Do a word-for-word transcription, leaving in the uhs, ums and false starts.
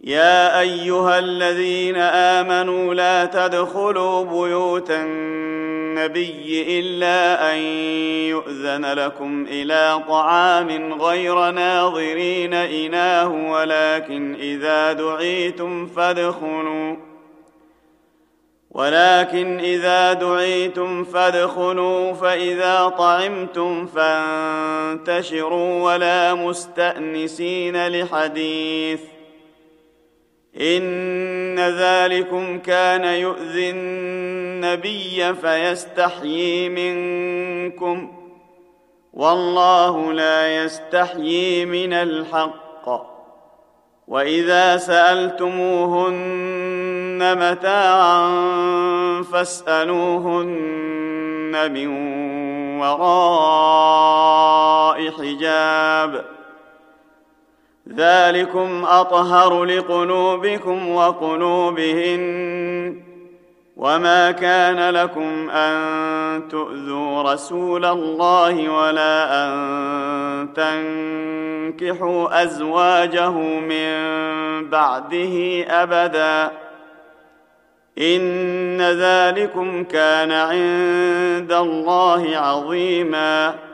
يا أيها الذين آمنوا لا تدخلوا بيوت النبي إلا أن يؤذن لكم إلى طعام غير ناظرين إناه ولكن إذا دعيتم فادخلوا ولكن إذا دعيتم فادخلوا فإذا طعمتم فانتشروا ولا مستأنسين لحديث إن ذلكم كان يؤذي النبي فيستحيي منكم والله لا يستحيي من الحق وإذا سألتموهن متاعا فاسألوهن من وراء حجاب ذلكم أطهر لقلوبكم وقلوبهن وما كان لكم أن تؤذوا رسول الله ولا أن تنكحوا أزواجه من بعده أبدا إن ذلكم كان عند الله عظيما